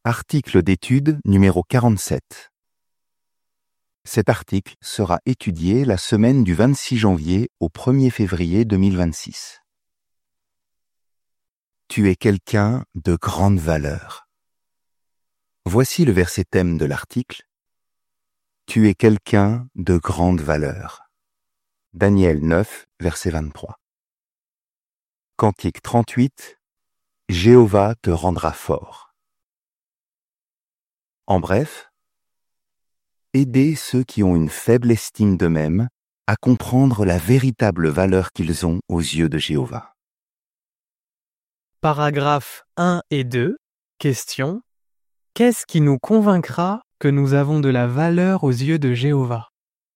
Article d'étude numéro 47. Cet article sera étudié la semaine du 26 janvier au 1er février 2026. Tu es quelqu'un de grande valeur. Voici le verset thème de l'article. Tu es quelqu'un de grande valeur. Daniel 9, verset 23. Cantique 38. Jéhovah te rendra fort. En bref, aider ceux qui ont une faible estime d'eux-mêmes à comprendre la véritable valeur qu'ils ont aux yeux de Jéhovah. Paragraphes 1 et 2. Question. Qu'est-ce qui nous convaincra que nous avons de la valeur aux yeux de Jéhovah?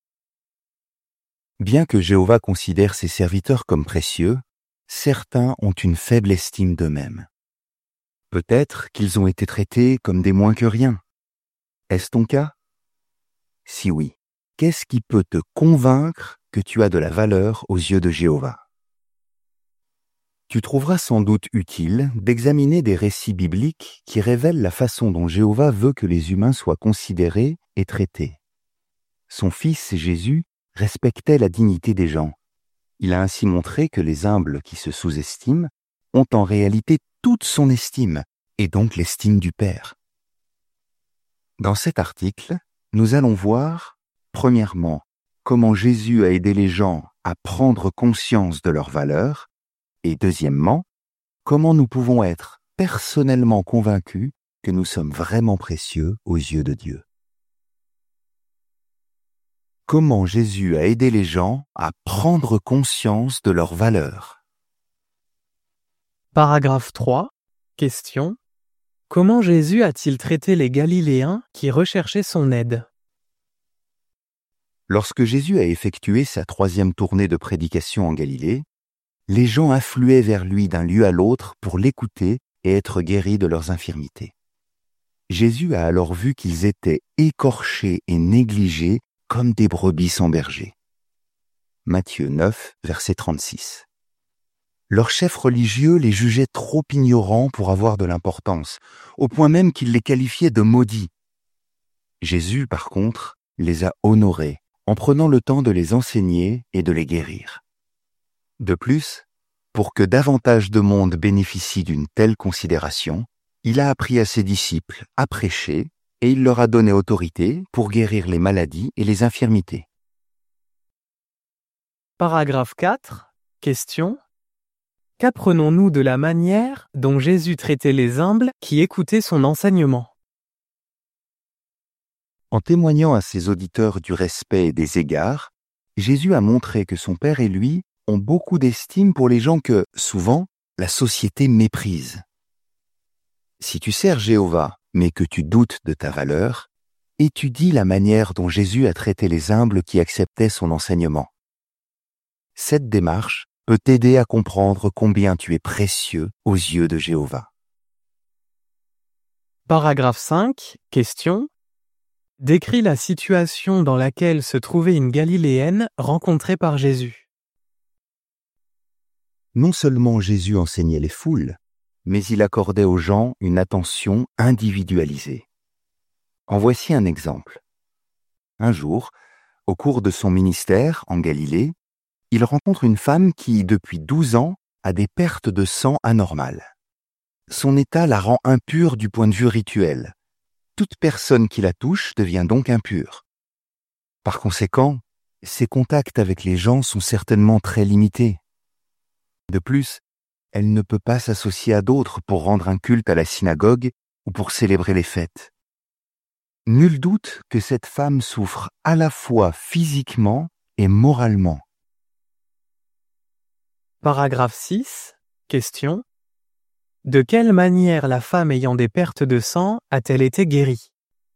Bien que Jéhovah considère ses serviteurs comme précieux, certains ont une faible estime d'eux-mêmes. Peut-être qu'ils ont été traités comme des moins que rien. Est-ce ton cas? Si oui, qu'est-ce qui peut te convaincre que tu as de la valeur aux yeux de Jéhovah? Tu trouveras sans doute utile d'examiner des récits bibliques qui révèlent la façon dont Jéhovah veut que les humains soient considérés et traités. Son fils Jésus respectait la dignité des gens. Il a ainsi montré que les humbles qui se sous-estiment ont en réalité toute son estime, et donc l'estime du Père. Dans cet article, nous allons voir, premièrement, comment Jésus a aidé les gens à prendre conscience de leur valeur, et deuxièmement, comment nous pouvons être personnellement convaincus que nous sommes vraiment précieux aux yeux de Dieu. Comment Jésus a aidé les gens à prendre conscience de leur valeur. Paragraphe 3. Question. Comment Jésus a-t-il traité les Galiléens qui recherchaient son aide? Lorsque Jésus a effectué sa 3e tournée de prédication en Galilée, les gens affluaient vers lui d'un lieu à l'autre pour l'écouter et être guéris de leurs infirmités. Jésus a alors vu qu'ils étaient écorchés et négligés comme des brebis sans berger. Matthieu 9, verset 36. Leurs chefs religieux les jugeaient trop ignorants pour avoir de l'importance, au point même qu'ils les qualifiaient de maudits. Jésus, par contre, les a honorés en prenant le temps de les enseigner et de les guérir. De plus, pour que davantage de monde bénéficie d'une telle considération, il a appris à ses disciples à prêcher et il leur a donné autorité pour guérir les maladies et les infirmités. Paragraphe 4. Question. Qu'apprenons-nous de la manière dont Jésus traitait les humbles qui écoutaient son enseignement? En témoignant à ses auditeurs du respect et des égards, Jésus a montré que son Père et lui ont beaucoup d'estime pour les gens que, souvent, la société méprise. Si tu sers Jéhovah, mais que tu doutes de ta valeur, étudie la manière dont Jésus a traité les humbles qui acceptaient son enseignement. Cette démarche peut t'aider à comprendre combien tu es précieux aux yeux de Jéhovah. Paragraphe 5. Question. Décris la situation dans laquelle se trouvait une Galiléenne rencontrée par Jésus. Non seulement Jésus enseignait les foules, mais il accordait aux gens une attention individualisée. En voici un exemple. Un jour, au cours de son ministère en Galilée, il rencontre une femme qui, depuis 12 ans, a des pertes de sang anormales. Son état la rend impure du point de vue rituel. Toute personne qui la touche devient donc impure. Par conséquent, ses contacts avec les gens sont certainement très limités. De plus, elle ne peut pas s'associer à d'autres pour rendre un culte à la synagogue ou pour célébrer les fêtes. Nul doute que cette femme souffre à la fois physiquement et moralement. Paragraphe 6. Question. De quelle manière la femme ayant des pertes de sang a-t-elle été guérie?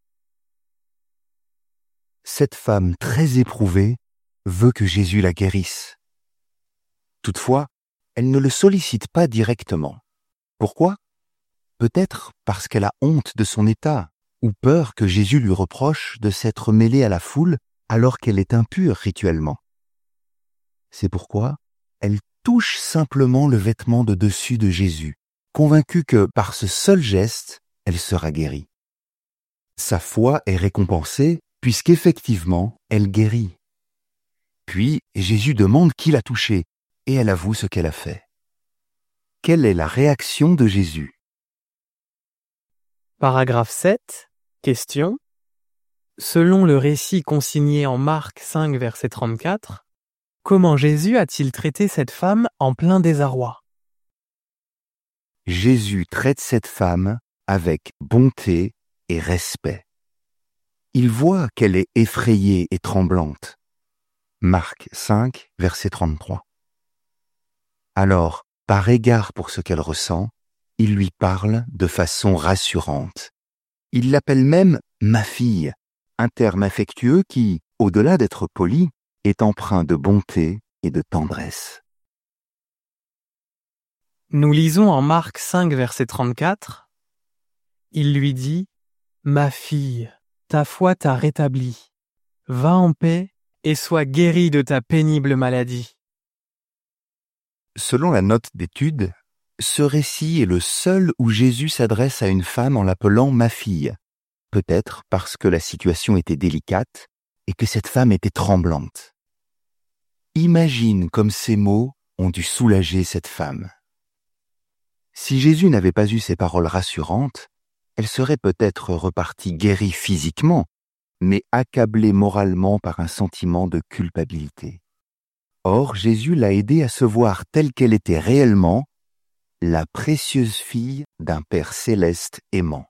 Cette femme très éprouvée veut que Jésus la guérisse. Toutefois, elle ne le sollicite pas directement. Pourquoi? Peut-être parce qu'elle a honte de son état, ou peur que Jésus lui reproche de s'être mêlée à la foule alors qu'elle est impure rituellement. C'est pourquoi elle touche simplement le vêtement de dessus de Jésus, convaincue que par ce seul geste, elle sera guérie. Sa foi est récompensée puisqu'effectivement, elle guérit. Puis Jésus demande qui l'a touchée et elle avoue ce qu'elle a fait. Quelle est la réaction de Jésus? Paragraphe 7. Question. Selon le récit consigné en Marc 5, verset 34, comment Jésus a-t-il traité cette femme en plein désarroi? Jésus traite cette femme avec bonté et respect. Il voit qu'elle est effrayée et tremblante. Marc 5, verset 33. Alors, par égard pour ce qu'elle ressent, il lui parle de façon rassurante. Il l'appelle même « ma fille », un terme affectueux qui, au-delà d'être poli, est empreint de bonté et de tendresse. Nous lisons en Marc 5, verset 34. Il lui dit « Ma fille, ta foi t'a rétablie. Va en paix et sois guérie de ta pénible maladie. » Selon la note d'étude, ce récit est le seul où Jésus s'adresse à une femme en l'appelant « ma fille », peut-être parce que la situation était délicate et que cette femme était tremblante. Imagine comme ces mots ont dû soulager cette femme. Si Jésus n'avait pas eu ces paroles rassurantes, elle serait peut-être repartie guérie physiquement, mais accablée moralement par un sentiment de culpabilité. Or, Jésus l'a aidée à se voir telle qu'elle était réellement, la précieuse fille d'un Père céleste aimant.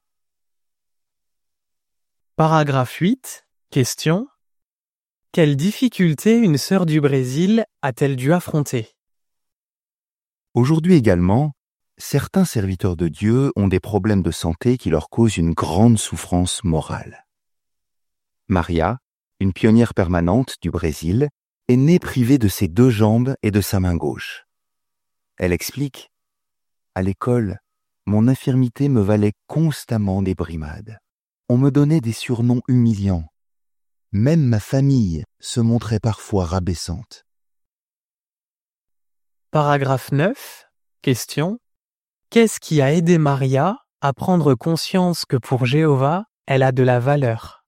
Paragraphe 8. Question. Quelle difficulté une sœur du Brésil a-t-elle dû affronter? Aujourd'hui également, certains serviteurs de Dieu ont des problèmes de santé qui leur causent une grande souffrance morale. Maria, une pionnière permanente du Brésil, est née privée de ses 2 jambes et de sa main gauche. Elle explique « À l'école, mon infirmité me valait constamment des brimades. On me donnait des surnoms humiliants. Même ma famille se montrait parfois rabaissante. » Paragraphe 9. Question. Qu'est-ce qui a aidé Maria à prendre conscience que pour Jéhovah, elle a de la valeur?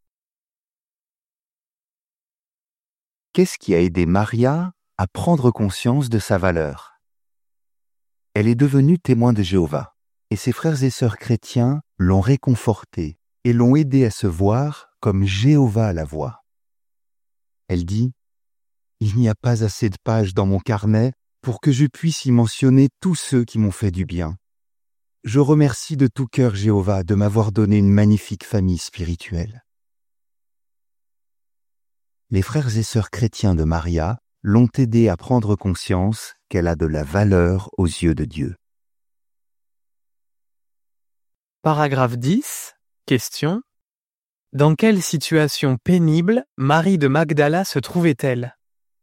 Qu'est-ce qui a aidé Maria à prendre conscience de sa valeur? Elle est devenue témoin de Jéhovah, et ses frères et sœurs chrétiens l'ont réconfortée et l'ont aidée à se voir comme Jéhovah la voit. Elle dit « Il n'y a pas assez de pages dans mon carnet pour que je puisse y mentionner tous ceux qui m'ont fait du bien. Je remercie de tout cœur Jéhovah de m'avoir donné une magnifique famille spirituelle. » Les frères et sœurs chrétiens de Maria l'ont aidée à prendre conscience qu'elle a de la valeur aux yeux de Dieu. Paragraphe 10. Question. Dans quelle situation pénible Marie de Magdala se trouvait-elle?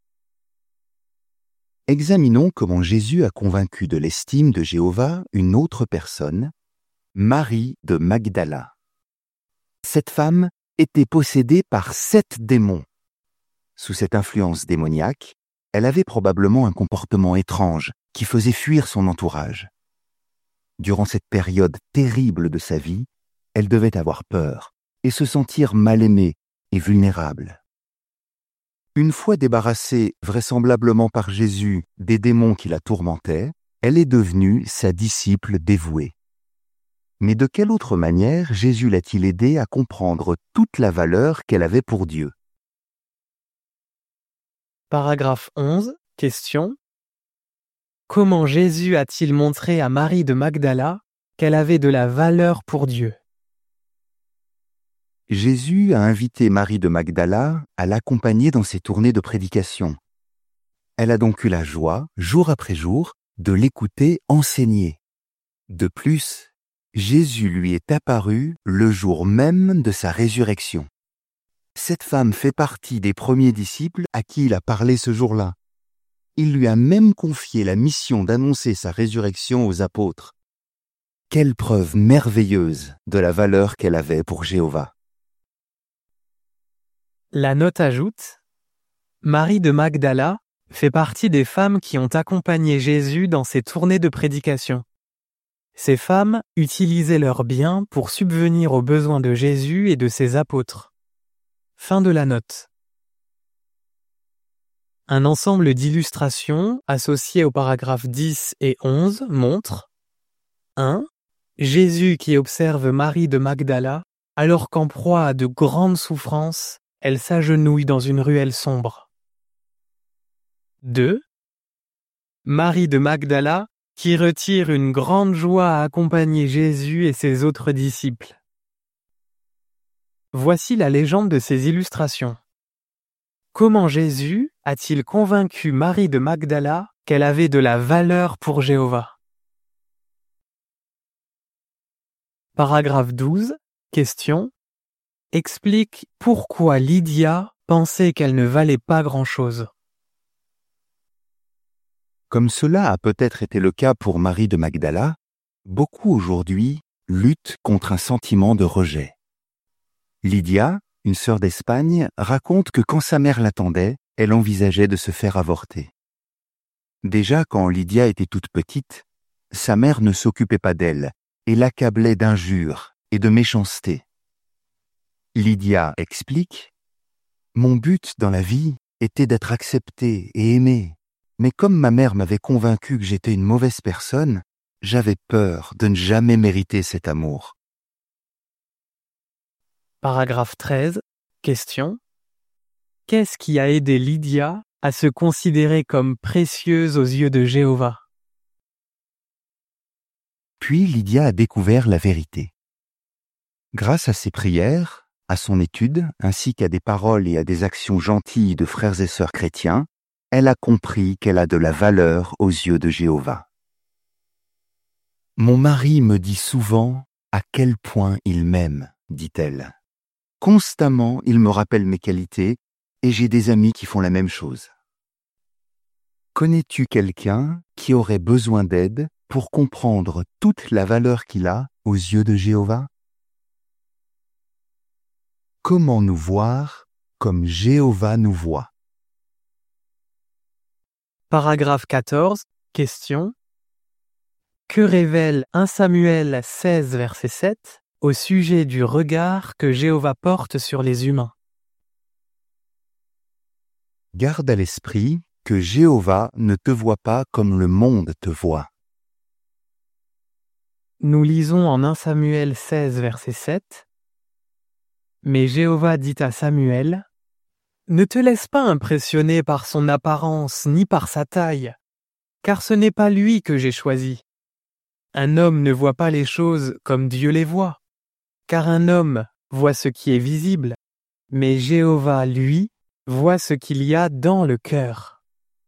Examinons comment Jésus a convaincu de l'estime de Jéhovah une autre personne, Marie de Magdala. Cette femme était possédée par 7 démons. Sous cette influence démoniaque, elle avait probablement un comportement étrange qui faisait fuir son entourage. Durant cette période terrible de sa vie, elle devait avoir peur et se sentir mal aimée et vulnérable. Une fois débarrassée vraisemblablement par Jésus des démons qui la tourmentaient, elle est devenue sa disciple dévouée. Mais de quelle autre manière Jésus l'a-t-il aidée à comprendre toute la valeur qu'elle avait pour Dieu? Paragraphe 11. Question. Comment Jésus a-t-il montré à Marie de Magdala qu'elle avait de la valeur pour Dieu? Jésus a invité Marie de Magdala à l'accompagner dans ses tournées de prédication. Elle a donc eu la joie, jour après jour, de l'écouter enseigner. De plus, Jésus lui est apparu le jour même de sa résurrection. Cette femme fait partie des premiers disciples à qui il a parlé ce jour-là. Il lui a même confié la mission d'annoncer sa résurrection aux apôtres. Quelle preuve merveilleuse de la valeur qu'elle avait pour Jéhovah. La note ajoute: Marie de Magdala fait partie des femmes qui ont accompagné Jésus dans ses tournées de prédication. Ces femmes utilisaient leurs biens pour subvenir aux besoins de Jésus et de ses apôtres. Fin de la note. Un ensemble d'illustrations associées aux paragraphes 10 et 11 montre 1. Jésus qui observe Marie de Magdala, alors qu'en proie à de grandes souffrances, elle s'agenouille dans une ruelle sombre. 2. Marie de Magdala qui retire une grande joie à accompagner Jésus et ses autres disciples. Voici la légende de ces illustrations. Comment Jésus a-t-il convaincu Marie de Magdala qu'elle avait de la valeur pour Jéhovah? Paragraphe 12. Question. Explique pourquoi Lydia pensait qu'elle ne valait pas grand-chose. Comme cela a peut-être été le cas pour Marie de Magdala, beaucoup aujourd'hui luttent contre un sentiment de rejet. Lydia, une sœur d'Espagne, raconte que quand sa mère l'attendait, elle envisageait de se faire avorter. Déjà quand Lydia était toute petite, sa mère ne s'occupait pas d'elle et l'accablait d'injures et de méchanceté. Lydia explique « Mon but dans la vie était d'être acceptée et aimée, mais comme ma mère m'avait convaincue que j'étais une mauvaise personne, j'avais peur de ne jamais mériter cet amour. » Paragraphe 13. Question. Qu'est-ce qui a aidé Lydia à se considérer comme précieuse aux yeux de Jéhovah? Puis Lydia a découvert la vérité. Grâce à ses prières, à son étude, ainsi qu'à des paroles et à des actions gentilles de frères et sœurs chrétiens, elle a compris qu'elle a de la valeur aux yeux de Jéhovah. Mon mari me dit souvent à quel point il m'aime, dit-elle. Constamment, il me rappelle mes qualités et j'ai des amis qui font la même chose. Connais-tu quelqu'un qui aurait besoin d'aide pour comprendre toute la valeur qu'il a aux yeux de Jéhovah? Comment nous voir comme Jéhovah nous voit? Paragraphe 14. Question. Que révèle 1 Samuel 16, verset 7 au sujet du regard que Jéhovah porte sur les humains? Garde à l'esprit que Jéhovah ne te voit pas comme le monde te voit. Nous lisons en 1 Samuel 16, verset 7. Mais Jéhovah dit à Samuel, « Ne te laisse pas impressionner par son apparence ni par sa taille, car ce n'est pas lui que j'ai choisi. Un homme ne voit pas les choses comme Dieu les voit, car un homme voit ce qui est visible, mais Jéhovah, lui, voit ce qu'il y a dans le cœur. »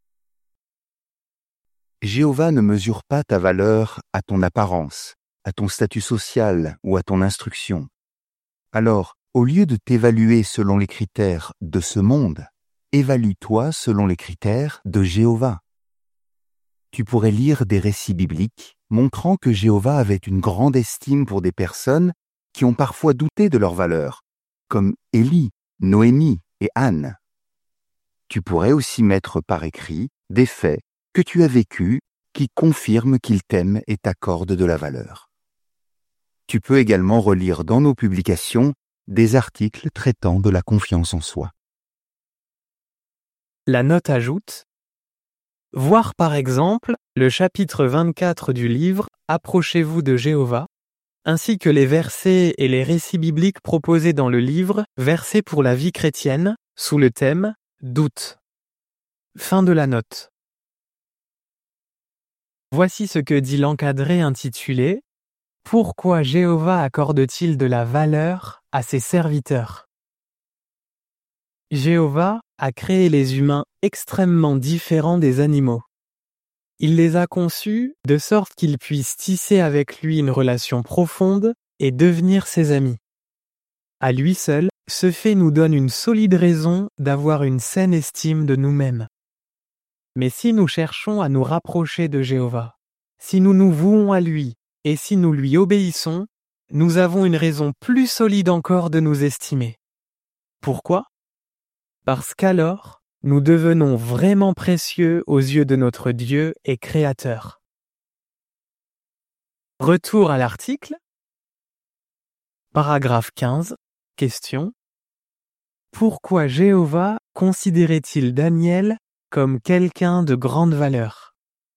Jéhovah ne mesure pas ta valeur à ton apparence, à ton statut social ou à ton instruction. Alors, au lieu de t'évaluer selon les critères de ce monde, évalue-toi selon les critères de Jéhovah. Tu pourrais lire des récits bibliques montrant que Jéhovah avait une grande estime pour des personnes qui ont parfois douté de leur valeur, comme Élie, Noémie et Anne. Tu pourrais aussi mettre par écrit des faits que tu as vécus qui confirment qu'il t'aime et t'accorde de la valeur. Tu peux également relire dans nos publications des articles traitant de la confiance en soi. La note ajoute « Voir par exemple le chapitre 24 du livre « Approchez-vous de Jéhovah » ainsi que les versets et les récits bibliques proposés dans le livre « Versets pour la vie chrétienne » sous le thème « Doute ». Fin de la note. Voici ce que dit l'encadré intitulé « Pourquoi Jéhovah accorde-t-il de la valeur à ses serviteurs ?» Jéhovah a créé les humains extrêmement différents des animaux. Il les a conçus de sorte qu'ils puissent tisser avec lui une relation profonde et devenir ses amis. À lui seul, ce fait nous donne une solide raison d'avoir une saine estime de nous-mêmes. Mais si nous cherchons à nous rapprocher de Jéhovah, si nous nous vouons à lui et si nous lui obéissons, nous avons une raison plus solide encore de nous estimer. Pourquoi ? Parce qu'alors, nous devenons vraiment précieux aux yeux de notre Dieu et Créateur. Retour à l'article. Paragraphe 15. Question. Pourquoi Jéhovah considérait-il Daniel comme quelqu'un de grande valeur?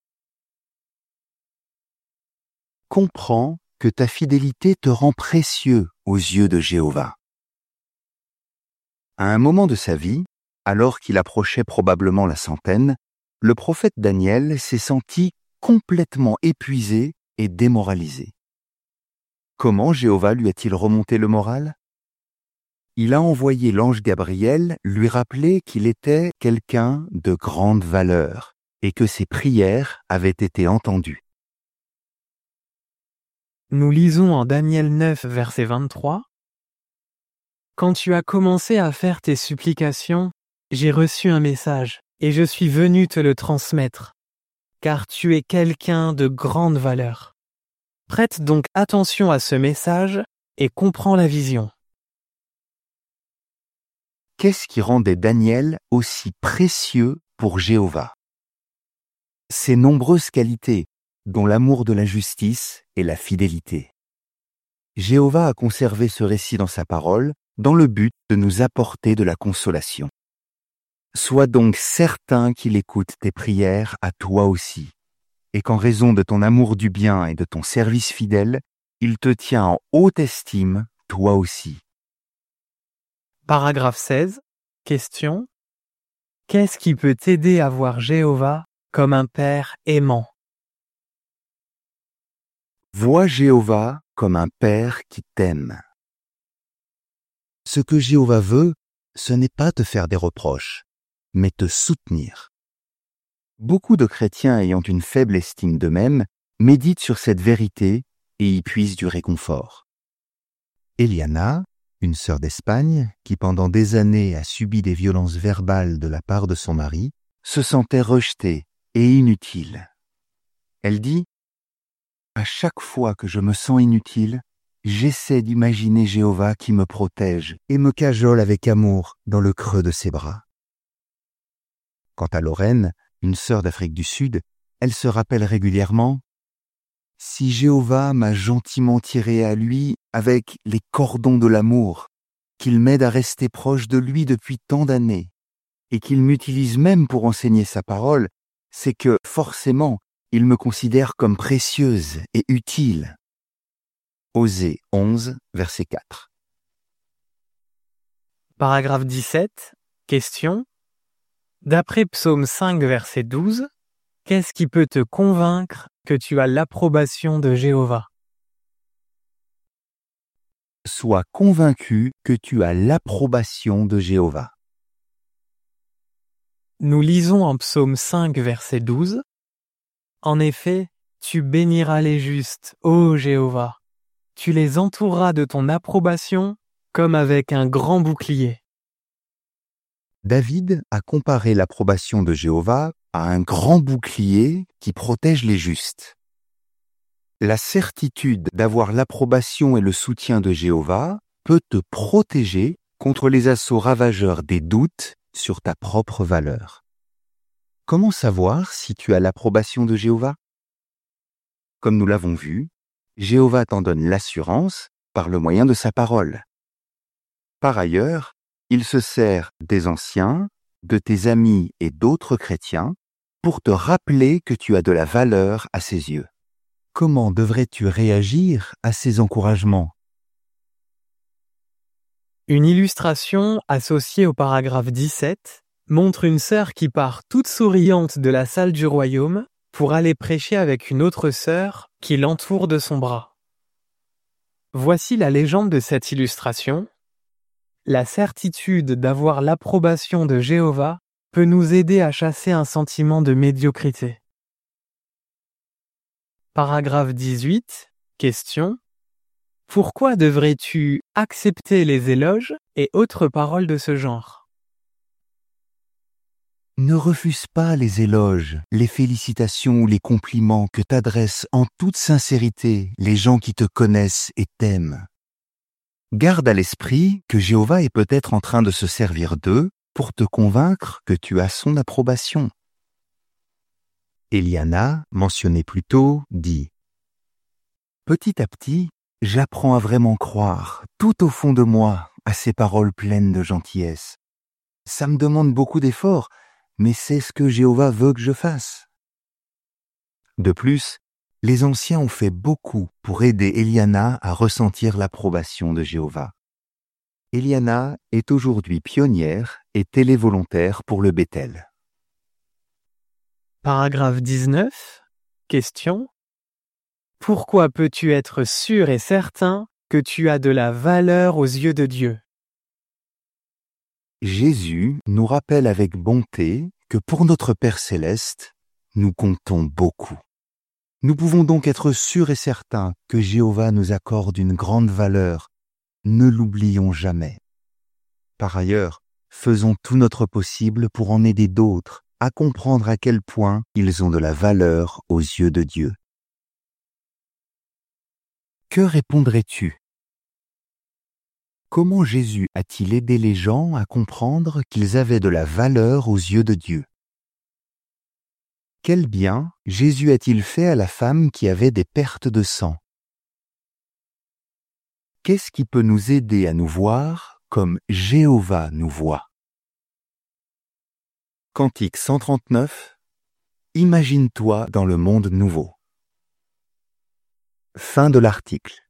Comprends que ta fidélité te rend précieux aux yeux de Jéhovah. À un moment de sa vie, alors qu'il approchait probablement la centaine, le prophète Daniel s'est senti complètement épuisé et démoralisé. Comment Jéhovah lui a-t-il remonté le moral? Il a envoyé l'ange Gabriel lui rappeler qu'il était quelqu'un de grande valeur et que ses prières avaient été entendues. Nous lisons en Daniel 9, verset 23. Quand tu as commencé à faire tes supplications, j'ai reçu un message, et je suis venu te le transmettre, car tu es quelqu'un de grande valeur. Prête donc attention à ce message et comprends la vision. Qu'est-ce qui rendait Daniel aussi précieux pour Jéhovah? Ses nombreuses qualités, dont l'amour de la justice et la fidélité. Jéhovah a conservé ce récit dans sa parole, dans le but de nous apporter de la consolation. Sois donc certain qu'il écoute tes prières à toi aussi, et qu'en raison de ton amour du bien et de ton service fidèle, il te tient en haute estime, toi aussi. Paragraphe 16. Question. Qu'est-ce qui peut t'aider à voir Jéhovah comme un père aimant? Vois Jéhovah comme un père qui t'aime. Ce que Jéhovah veut, ce n'est pas te faire des reproches, mais te soutenir. Beaucoup de chrétiens ayant une faible estime d'eux-mêmes méditent sur cette vérité et y puisent du réconfort. Eliana, une sœur d'Espagne, qui pendant des années a subi des violences verbales de la part de son mari, se sentait rejetée et inutile. Elle dit « À chaque fois que je me sens inutile, j'essaie d'imaginer Jéhovah qui me protège et me cajole avec amour dans le creux de ses bras. » Quant à Lorraine, une sœur d'Afrique du Sud, elle se rappelle régulièrement « Si Jéhovah m'a gentiment tiré à lui avec les cordons de l'amour, qu'il m'aide à rester proche de lui depuis tant d'années, et qu'il m'utilise même pour enseigner sa parole, c'est que, forcément, il me considère comme précieuse et utile. » Osée 11, verset 4. Paragraphe 17. Question. D'après Psaume 5, verset 12, qu'est-ce qui peut te convaincre que tu as l'approbation de Jéhovah? Sois convaincu que tu as l'approbation de Jéhovah. Nous lisons en Psaume 5, verset 12. En effet, tu béniras les justes, ô Jéhovah. Tu les entoureras de ton approbation comme avec un grand bouclier. David a comparé l'approbation de Jéhovah à un grand bouclier qui protège les justes. La certitude d'avoir l'approbation et le soutien de Jéhovah peut te protéger contre les assauts ravageurs des doutes sur ta propre valeur. Comment savoir si tu as l'approbation de Jéhovah? Comme nous l'avons vu, Jéhovah t'en donne l'assurance par le moyen de sa parole. Par ailleurs, il se sert des anciens, de tes amis et d'autres chrétiens pour te rappeler que tu as de la valeur à ses yeux. Comment devrais-tu réagir à ces encouragements? Une illustration associée au paragraphe 17 montre une sœur qui part toute souriante de la salle du royaume pour aller prêcher avec une autre sœur qui l'entoure de son bras. Voici la légende de cette illustration. La certitude d'avoir l'approbation de Jéhovah peut nous aider à chasser un sentiment de médiocrité. Paragraphe 18. Question. Pourquoi devrais-tu accepter les éloges et autres paroles de ce genre? Ne refuse pas les éloges, les félicitations ou les compliments que t'adressent en toute sincérité les gens qui te connaissent et t'aiment. Garde à l'esprit que Jéhovah est peut-être en train de se servir d'eux pour te convaincre que tu as son approbation. Eliana, mentionnée plus tôt, dit Petit à petit, j'apprends à vraiment croire, tout au fond de moi, à ces paroles pleines de gentillesse. Ça me demande beaucoup d'efforts, mais c'est ce que Jéhovah veut que je fasse. De plus, les anciens ont fait beaucoup pour aider Eliana à ressentir l'approbation de Jéhovah. Eliana est aujourd'hui pionnière et télévolontaire pour le Bethel. Paragraphe 19. Question. Pourquoi peux-tu être sûr et certain que tu as de la valeur aux yeux de Dieu? Jésus nous rappelle avec bonté que pour notre Père céleste, nous comptons beaucoup. Nous pouvons donc être sûrs et certains que Jéhovah nous accorde une grande valeur. Ne l'oublions jamais. Par ailleurs, faisons tout notre possible pour en aider d'autres à comprendre à quel point ils ont de la valeur aux yeux de Dieu. Que répondrais-tu? Comment Jésus a-t-il aidé les gens à comprendre qu'ils avaient de la valeur aux yeux de Dieu? Quel bien Jésus a-t-il fait à la femme qui avait des pertes de sang? Qu'est-ce qui peut nous aider à nous voir comme Jéhovah nous voit? Cantique 139. Imagine-toi dans le monde nouveau. Fin de l'article.